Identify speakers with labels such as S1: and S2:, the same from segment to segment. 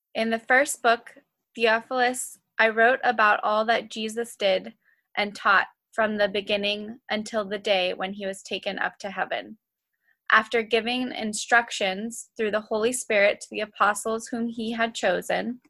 S1: In the first book, Theophilus, I wrote about all that Jesus did and taught from the beginning until the day when he was taken up to heaven. After giving instructions through the Holy Spirit to the apostles whom he had chosen,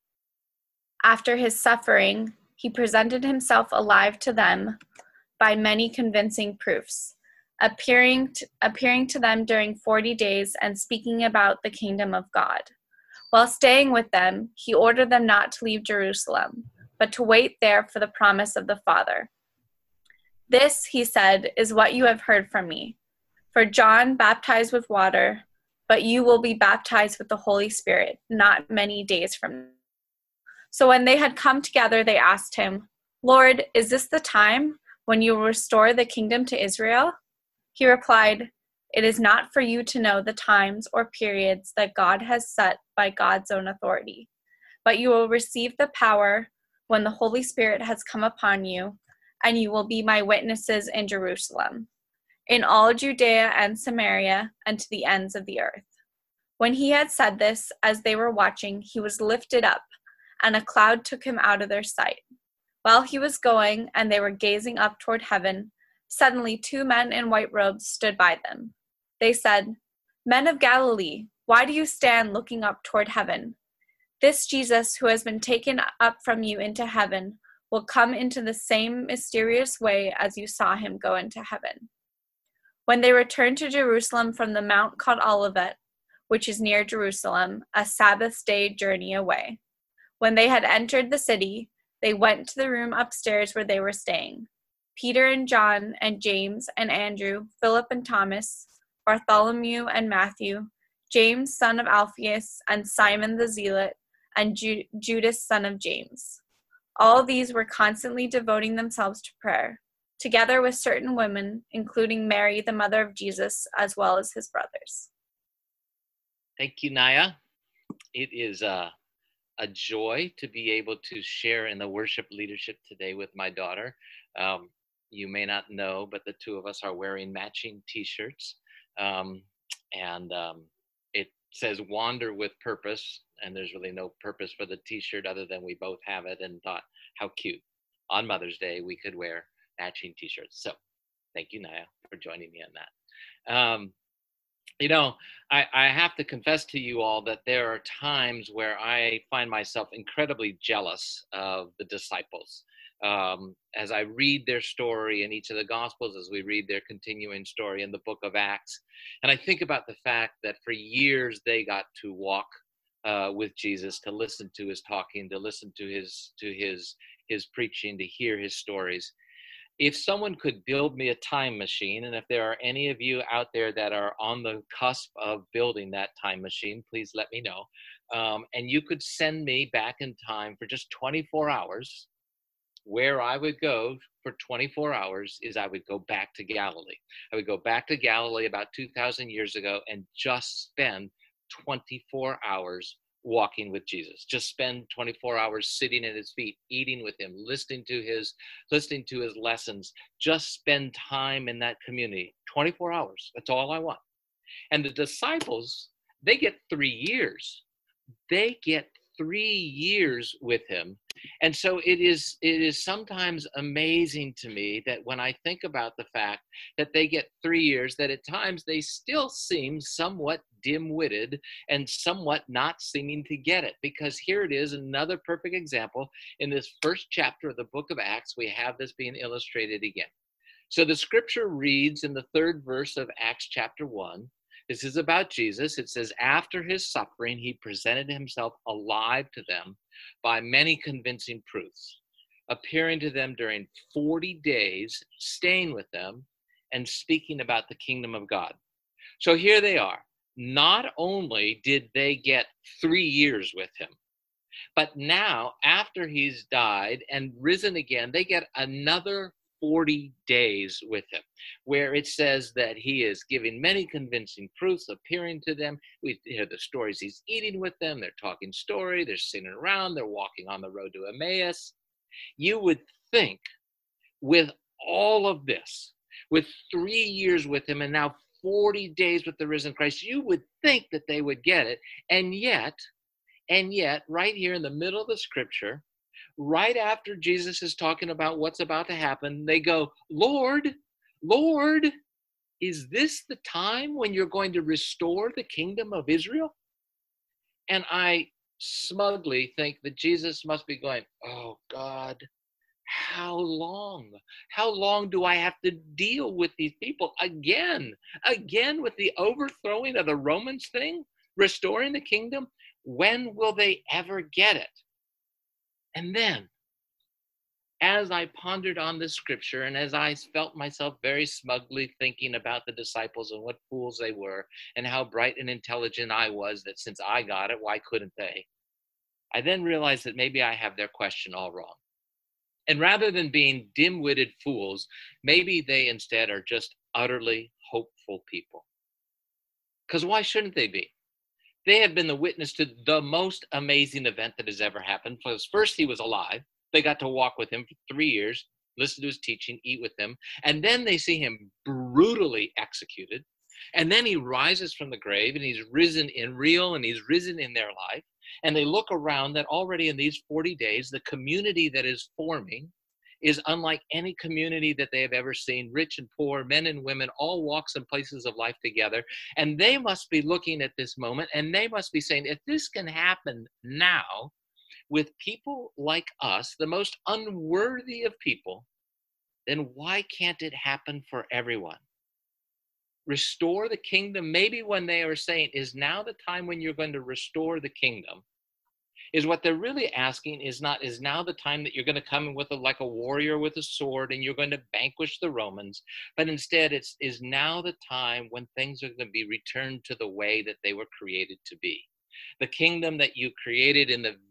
S1: after his suffering, he presented himself alive to them by many convincing proofs, appearing to them during 40 days and speaking about the kingdom of God. While staying with them, he ordered them not to leave Jerusalem, but to wait there for the promise of the Father. This, he said, is what you have heard from me. For John baptized with water, but you will be baptized with the Holy Spirit not many days from now. So when they had come together, they asked him, Lord, is this the time when you will restore the kingdom to Israel? He replied, It is not for you to know the times or periods that God has set by God's own authority, but you will receive the power when the Holy Spirit has come upon you, and you will be my witnesses in Jerusalem, in all Judea and Samaria, and to the ends of the earth. When he had said this, as they were watching, he was lifted up, and a cloud took him out of their sight. While he was going, and they were gazing up toward heaven, suddenly 2 men in white robes stood by them. They said, Men of Galilee, why do you stand looking up toward heaven? This Jesus, who has been taken up from you into heaven, will come into the same mysterious way as you saw him go into heaven. When they returned to Jerusalem from the mount called Olivet, which is near Jerusalem, a Sabbath day journey away, when they had entered the city, they went to the room upstairs where they were staying. Peter and John and James and Andrew, Philip and Thomas, Bartholomew and Matthew, James son of Alphaeus, and Simon the Zealot, and Judas son of James. All these were constantly devoting themselves to prayer, together with certain women, including Mary, the mother of Jesus, as well as his brothers.
S2: Thank you, Naya. It is a joy to be able to share in the worship leadership today with my daughter. You may not know, but the two of us are wearing matching t-shirts. It says Wander with Purpose, and there's really no purpose for the t-shirt other than we both have it and thought how cute. On Mother's Day, we could wear matching t-shirts. So thank you, Naya, for joining me on that. I have to confess to you all that there are times where I find myself incredibly jealous of the disciples. As I read their story in each of the Gospels, as we read their continuing story in the book of Acts, and I think about the fact that for years they got to walk with Jesus, to listen to his talking, to listen to his preaching, to hear his stories. If someone could build me a time machine, and if there are any of you out there that are on the cusp of building that time machine, please let me know. And you could send me back in time for just 24 hours, where I would go for 24 hours is I would go back to Galilee. I would go back to Galilee about 2,000 years ago and just spend 24 hours walking with Jesus. Just spend 24 hours sitting at his feet, eating with him, listening to his lessons. Just spend time in that community. 24 hours. That's all I want. And the disciples, they get 3 years. They get 3 years with him. And so it is sometimes amazing to me that when I think about the fact that they get 3 years, that at times they still seem somewhat dim-witted and somewhat not seeming to get it. Because here it is, another perfect example. In this first chapter of the book of Acts, we have this being illustrated again. So the scripture reads in the 3rd verse of Acts chapter 1, this is about Jesus. It says, after his suffering, he presented himself alive to them by many convincing proofs, appearing to them during 40 days, staying with them, and speaking about the kingdom of God. So here they are. Not only did they get 3 years with him, but now after he's died and risen again, they get another 40 days with him, where it says that he is giving many convincing proofs, appearing to them. We hear the stories he's eating with them. They're talking story. They're sitting around. They're walking on the road to Emmaus. You would think with all of this, with 3 years with him and now 40 days with the risen Christ, you would think that they would get it. And yet, And yet, right here in the middle of the scripture, right after Jesus is talking about what's about to happen, they go, Lord, Lord, is this the time when you're going to restore the kingdom of Israel? And I smugly think that Jesus must be going, oh God, how long? How long do I have to deal with these people again? Again with the overthrowing of the Romans thing, restoring the kingdom? When will they ever get it? And then, as I pondered on this scripture and as I felt myself very smugly thinking about the disciples and what fools they were and how bright and intelligent I was, that since I got it, why couldn't they? I then realized that maybe I have their question all wrong. And rather than being dim-witted fools, maybe they instead are just utterly hopeful people. Because why shouldn't they be? They have been the witness to the most amazing event that has ever happened. Because first he was alive. They got to walk with him for 3 years, listen to his teaching, eat with him. And then they see him brutally executed. And then he rises from the grave and he's risen in real and he's risen in their life. And they look around that already in these 40 days, the community that is forming is unlike any community that they have ever seen, rich and poor, men and women, all walks and places of life together. And they must be looking at this moment and they must be saying, if this can happen now with people like us, the most unworthy of people, then why can't it happen for everyone? Restore the kingdom. Maybe when they are saying, is now the time when you're going to restore the kingdom, is what they're really asking is not, is now the time that you're going to come in with like a warrior with a sword and you're going to vanquish the Romans, but instead is now the time when things are going to be returned to the way that they were created to be. The kingdom that you created in the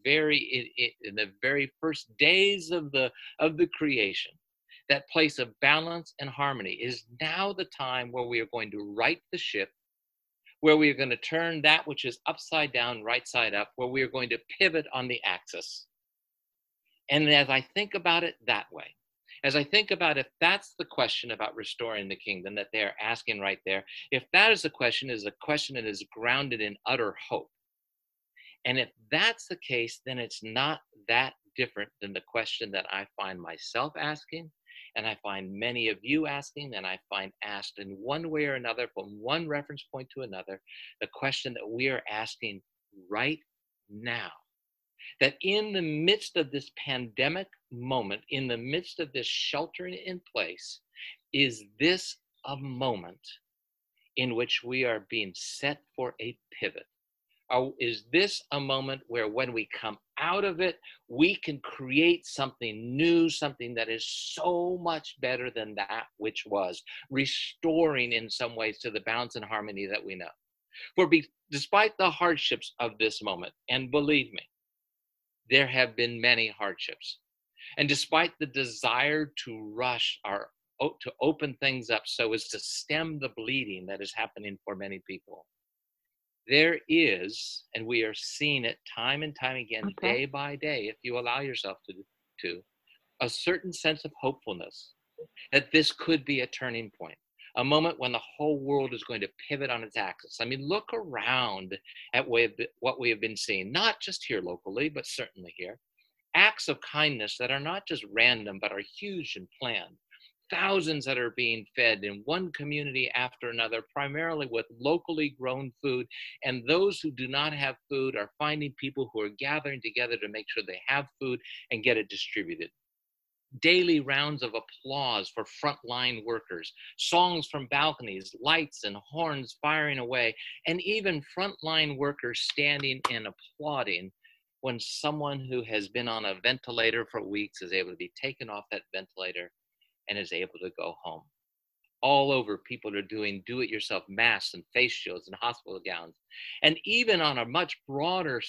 S2: very first days of the creation, that place of balance and harmony, is now the time where we are going to right the ship, where we are going to turn that which is upside down, right side up, where we are going to pivot on the axis. And as I think about it that way, as I think about if that's the question about restoring the kingdom that they're asking right there, if that is the question, is a question that is grounded in utter hope. And if that's the case, then it's not that different than the question that I find myself asking, and I find many of you asking, and I find asked in one way or another, from one reference point to another, the question that we are asking right now. That in the midst of this pandemic moment, in the midst of this sheltering in place, is this a moment in which we are being set for a pivot? Or is this a moment where when we come out of it, we can create something new, something that is so much better than that which was, restoring in some ways to the balance and harmony that we know? For despite the hardships of this moment, and believe me, there have been many hardships, and despite the desire to rush to open things up so as to stem the bleeding that is happening for many people, there is, and we are seeing it time and time again, day by day, if you allow yourself to, a certain sense of hopefulness that this could be a turning point, a moment when the whole world is going to pivot on its axis. I mean, look around at what we have been seeing, not just here locally, but certainly here. Acts of kindness that are not just random, but are huge and planned. Thousands that are being fed in one community after another, primarily with locally grown food. And those who do not have food are finding people who are gathering together to make sure they have food and get it distributed. Daily rounds of applause for frontline workers, songs from balconies, lights and horns firing away, and even frontline workers standing and applauding when someone who has been on a ventilator for weeks is able to be taken off that ventilator and is able to go home. All over, people are doing do-it-yourself masks and face shields and hospital gowns. And even on a much broader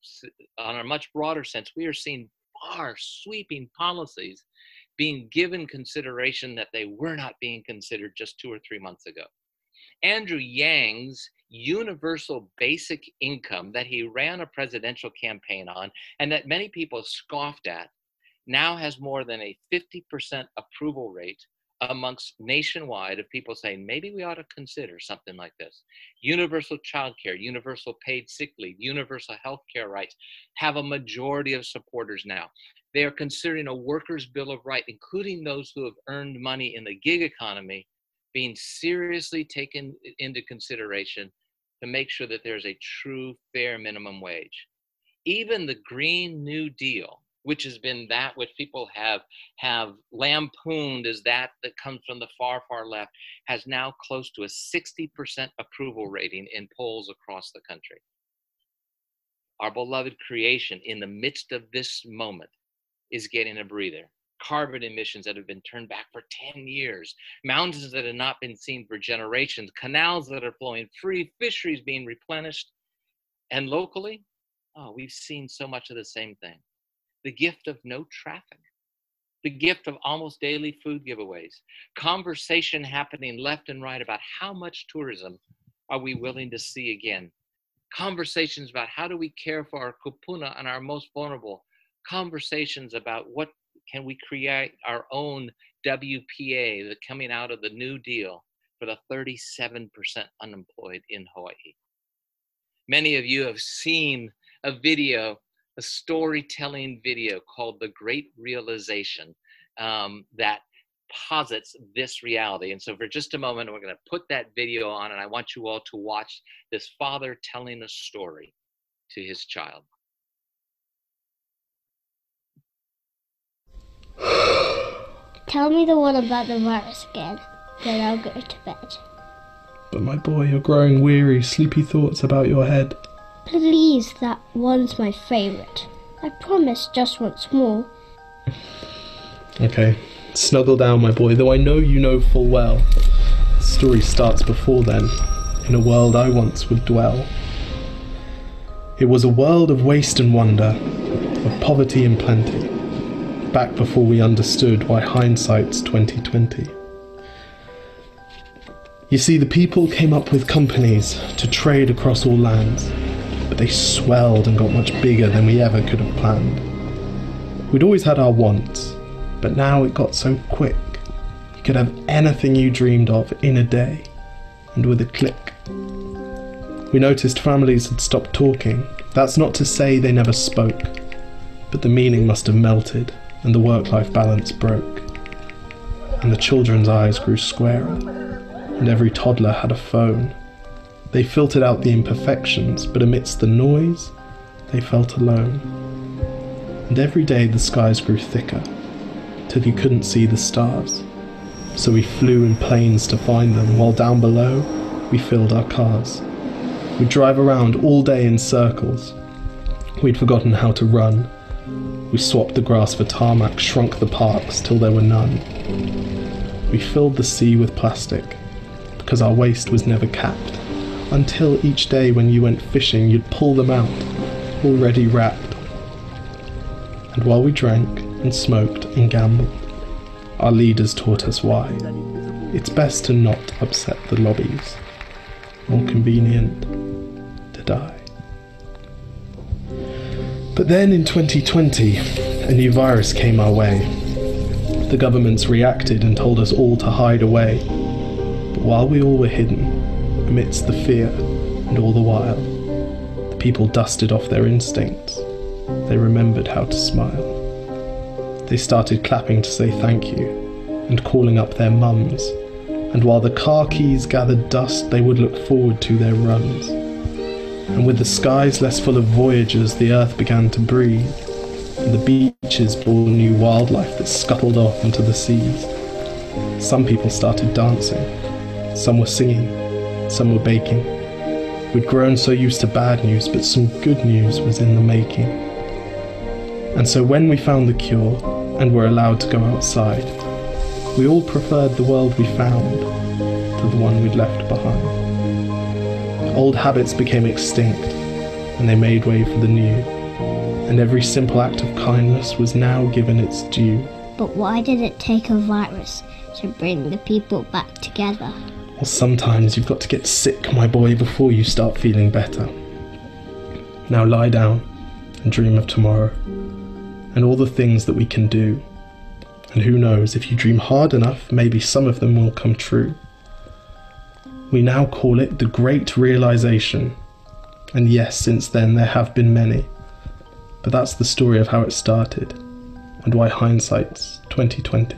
S2: sense, we are seeing far sweeping policies being given consideration that they were not being considered just 2 or 3 months ago. Andrew Yang's universal basic income that he ran a presidential campaign on and that many people scoffed at now has more than a 50% approval rate amongst nationwide of people saying, maybe we ought to consider something like this. Universal child care, universal paid sick leave, universal health care rights have a majority of supporters now. They are considering a workers' bill of rights, including those who have earned money in the gig economy, being seriously taken into consideration to make sure that there's a true fair minimum wage. Even the Green New Deal, which has been that which people have lampooned as that comes from the far, far left, has now close to a 60% approval rating in polls across the country. Our beloved creation, in the midst of this moment, is getting a breather. Carbon emissions that have been turned back for 10 years, mountains that have not been seen for generations, canals that are flowing free, fisheries being replenished, and locally, we've seen so much of the same thing. The gift of no traffic, the gift of almost daily food giveaways, conversation happening left and right about how much tourism are we willing to see again, conversations about how do we care for our kupuna and our most vulnerable, conversations about what can we create our own WPA that coming out of the New Deal for the 37% unemployed in Hawaii. Many of you have seen a video, a storytelling video called The Great Realization that posits this reality. And so for just a moment, we're going to put that video on, and I want you all to watch this father telling a story to his child.
S3: Tell me the one about the virus again, then I'll go to bed.
S4: But my boy, you're growing weary, sleepy thoughts about your head.
S3: Please, that one's my favourite. I promise just once more.
S4: Okay, snuggle down, my boy, though I know you know full well. The story starts before then, in a world I once would dwell. It was a world of waste and wonder, of poverty and plenty, back before we understood why hindsight's 2020. You see, the people came up with companies to trade across all lands, but they swelled and got much bigger than we ever could have planned. We'd always had our wants, but now it got so quick. You could have anything you dreamed of in a day, and with a click. We noticed families had stopped talking. That's not to say they never spoke, but the meaning must have melted, and the work-life balance broke. And the children's eyes grew squarer, and every toddler had a phone. They filtered out the imperfections, but amidst the noise, they felt alone. And every day the skies grew thicker, till you couldn't see the stars. So we flew in planes to find them, while down below, we filled our cars. We'd drive around all day in circles. We'd forgotten how to run. We swapped the grass for tarmac, shrunk the parks till there were none. We filled the sea with plastic, because our waste was never capped, until each day when you went fishing you'd pull them out, already wrapped. And while we drank and smoked and gambled, our leaders taught us why. It's best to not upset the lobbies. More convenient to die. But then in 2020, a new virus came our way. The governments reacted and told us all to hide away. But while we all were hidden, amidst the fear and all the while, the people dusted off their instincts. They remembered how to smile. They started clapping to say thank you and calling up their mums. And while the car keys gathered dust, they would look forward to their runs. And with the skies less full of voyagers, the earth began to breathe, and the beaches bore new wildlife that scuttled off into the seas. Some people started dancing, some were singing, some were baking. We'd grown so used to bad news, but some good news was in the making. And so when we found the cure, and were allowed to go outside, we all preferred the world we found to the one we'd left behind. Old habits became extinct, and they made way for the new, and every simple act of kindness was now given its due.
S3: But why did it take a virus to bring the people back together?
S4: Well, sometimes you've got to get sick, my boy, before you start feeling better. Now lie down and dream of tomorrow, and all the things that we can do, And who knows, if you dream hard enough, maybe some of them will come true. We now call it the Great Realization. And yes, since then there have been many. But that's the story of how it started, and why hindsight's 2020.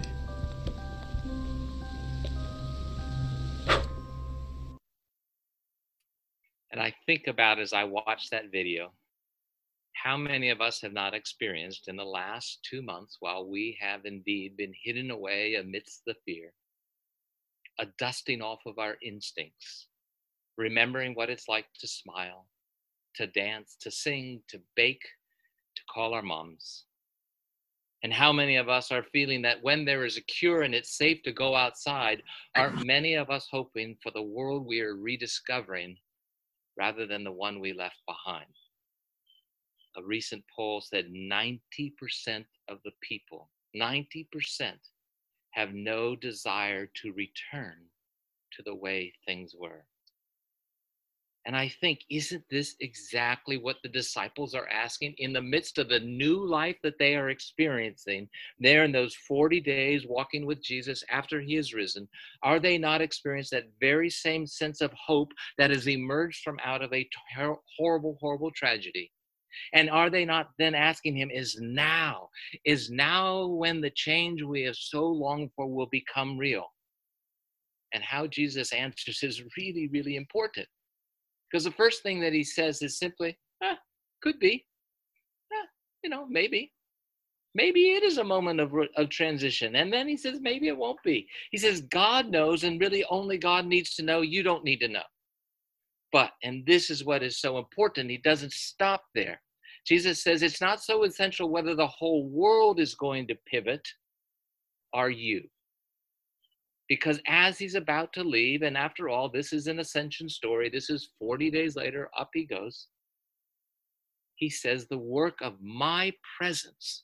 S2: And I think about, as I watch that video, how many of us have not experienced in the last 2 months, while we have indeed been hidden away amidst the fear, a dusting off of our instincts, remembering what it's like to smile, to dance, to sing, to bake, to call our moms. And how many of us are feeling that when there is a cure and it's safe to go outside, aren't many of us hoping for the world we are rediscovering rather than the one we left behind? A recent poll said 90% of the people, 90%, have no desire to return to the way things were. And I think, isn't this exactly what the disciples are asking in the midst of the new life that they are experiencing there in those 40 days walking with Jesus after he is risen? Are they not experiencing that very same sense of hope that has emerged from out of a horrible, horrible tragedy? And are they not then asking him, is now when the change we have so longed for will become real? And how Jesus answers is really, really important. Because the first thing that he says is simply, could be, maybe. Maybe it is a moment of transition. And then he says, maybe it won't be. He says, God knows, and really only God needs to know. You don't need to know. But, and this is what is so important, he doesn't stop there. Jesus says, it's not so essential whether the whole world is going to pivot, are you? Because as he's about to leave, and after all, this is an ascension story, this is 40 days later, up he goes. He says, the work of my presence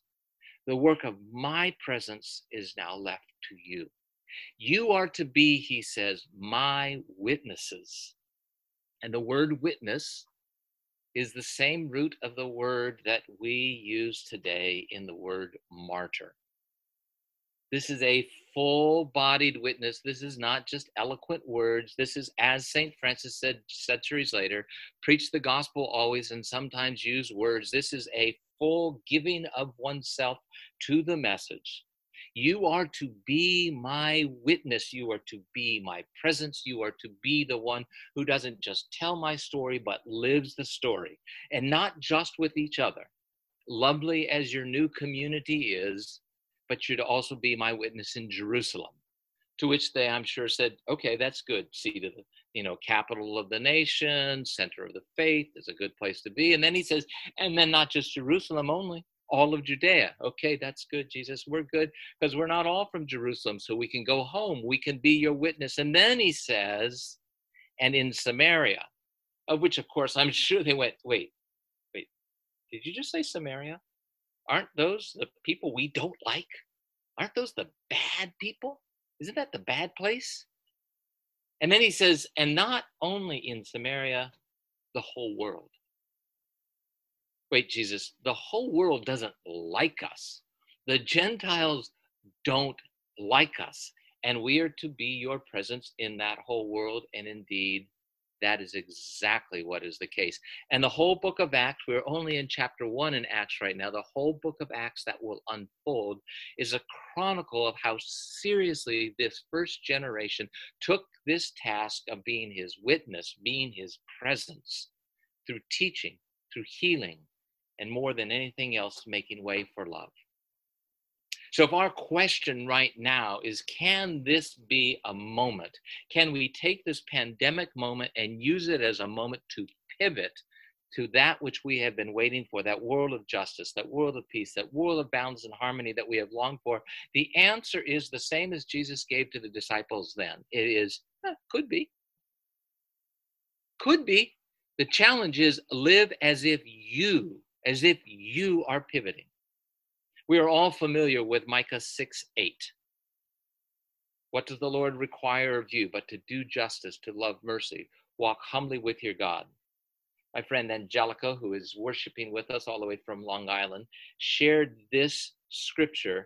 S2: is now left to you. You are to be, he says, my witnesses. And the word witness is the same root of the word that we use today in the word martyr. This is a full-bodied witness. This is not just eloquent words. This is, as St. Francis said centuries later, preach the gospel always and sometimes use words. This is a full giving of oneself to the message. You are to be my witness. You are to be my presence. You are to be the one who doesn't just tell my story, but lives the story. And not just with each other. Lovely as your new community is, but you're to also be my witness in Jerusalem. To which they, I'm sure, said, okay, that's good. Seat of the, capital of the nation, center of the faith, is a good place to be. And then he says, and then not just Jerusalem only, all of Judea. Okay, that's good, Jesus. We're good because we're not all from Jerusalem, so we can go home. We can be your witness. And then he says, and in Samaria, of which, of course, I'm sure they went, wait, did you just say Samaria? Aren't those the people we don't like? Aren't those the bad people? Isn't that the bad place? And then he says, and not only in Samaria, the whole world. Wait, Jesus, the whole world doesn't like us. The Gentiles don't like us. And we are to be your presence in that whole world. And indeed, that is exactly what is the case. And the whole book of Acts, we're only in chapter 1 in Acts right now, the whole book of Acts that will unfold is a chronicle of how seriously this first generation took this task of being his witness, being his presence, through teaching, through healing, and more than anything else, making way for love. So if our question right now is, can this be a moment? Can we take this pandemic moment and use it as a moment to pivot to that which we have been waiting for, that world of justice, that world of peace, that world of balance and harmony that we have longed for? The answer is the same as Jesus gave to the disciples then. It is, could be. Could be. The challenge is live as if you are pivoting. We are all familiar with Micah 6:8. What does the Lord require of you but to do justice, to love mercy, walk humbly with your God? My friend Angelica, who is worshiping with us all the way from Long Island, shared this scripture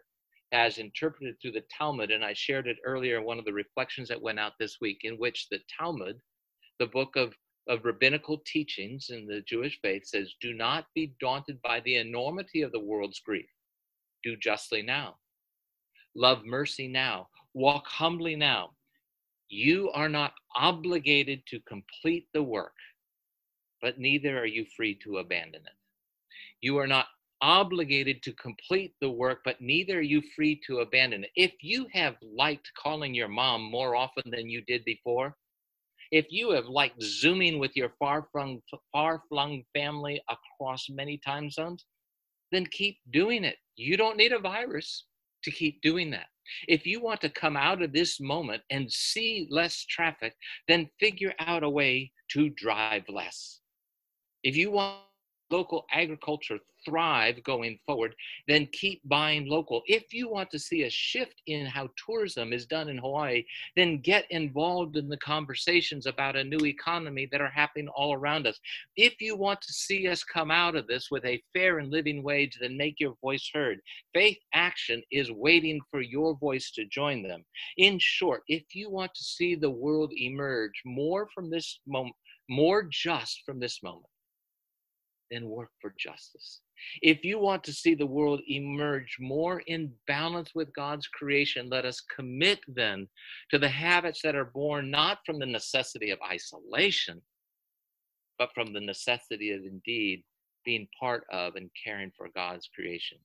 S2: as interpreted through the Talmud, and I shared it earlier in one of the reflections that went out this week, in which the Talmud, the book of rabbinical teachings in the Jewish faith, says, do not be daunted by the enormity of the world's grief. Do justly now. Love mercy now. Walk humbly now. You are not obligated to complete the work, but neither are you free to abandon it. You are not obligated to complete the work, but neither are you free to abandon it. If you have liked calling your mom more often than you did before, if you have liked Zooming with your far-flung family across many time zones, then keep doing it. You don't need a virus to keep doing that. If you want to come out of this moment and see less traffic, then figure out a way to drive less. If you want local agriculture thrive going forward, then keep buying local. If you want to see a shift in how tourism is done in Hawaii, then get involved in the conversations about a new economy that are happening all around us. If you want to see us come out of this with a fair and living wage, then make your voice heard. Faith Action is waiting for your voice to join them. In short, if you want to see the world emerge more from this moment, more just from this moment, then work for justice. If you want to see the world emerge more in balance with God's creation, let us commit then to the habits that are born not from the necessity of isolation, but from the necessity of indeed being part of and caring for God's creation.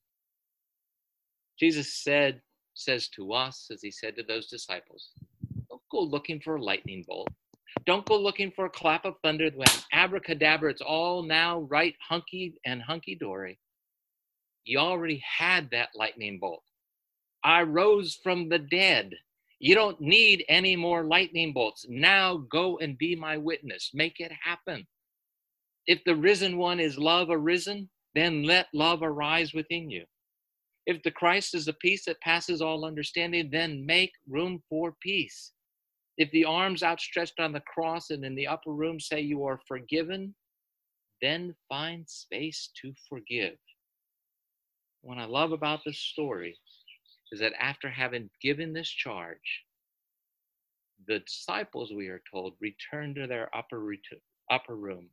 S2: Jesus says to us, as he said to those disciples, don't go looking for a lightning bolt. Don't go looking for a clap of thunder when abracadabra, it's all now right hunky-dory. You already had that lightning bolt. I rose from the dead. You don't need any more lightning bolts. Now go and be my witness. Make it happen. If the risen one is love arisen, then let love arise within you. If the Christ is the peace that passes all understanding, then make room for peace. If the arms outstretched on the cross and in the upper room say you are forgiven, then find space to forgive. What I love about this story is that after having given this charge, the disciples, we are told, returned to their upper room.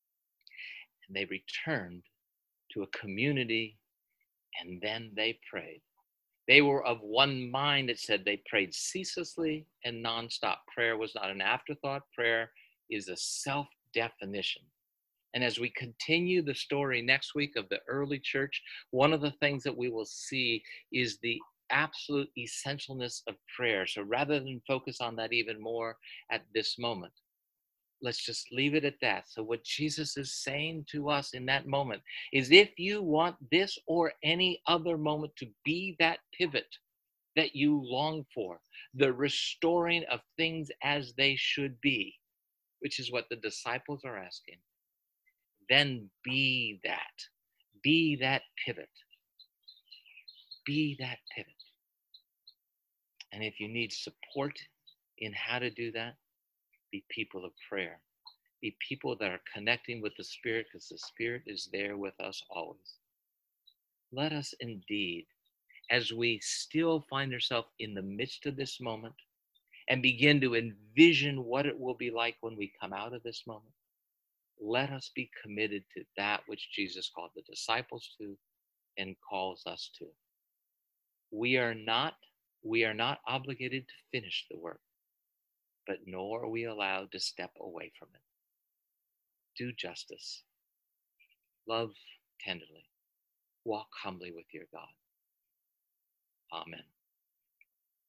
S2: And they returned to a community, and then they prayed. They were of one mind, it said. They prayed ceaselessly and nonstop. Prayer was not an afterthought. Prayer is a self-definition. And as we continue the story next week of the early church, one of the things that we will see is the absolute essentialness of prayer. So rather than focus on that even more at this moment, let's just leave it at that. So what Jesus is saying to us in that moment is, if you want this or any other moment to be that pivot that you long for, the restoring of things as they should be, which is what the disciples are asking, then be that pivot. Be that pivot. And if you need support in how to do that, be people of prayer. Be people that are connecting with the Spirit, because the Spirit is there with us always. Let us indeed, as we still find ourselves in the midst of this moment and begin to envision what it will be like when we come out of this moment, let us be committed to that which Jesus called the disciples to and calls us to. We are not obligated to finish the work, but nor are we allowed to step away from it. Do justice. Love tenderly. Walk humbly with your God. Amen.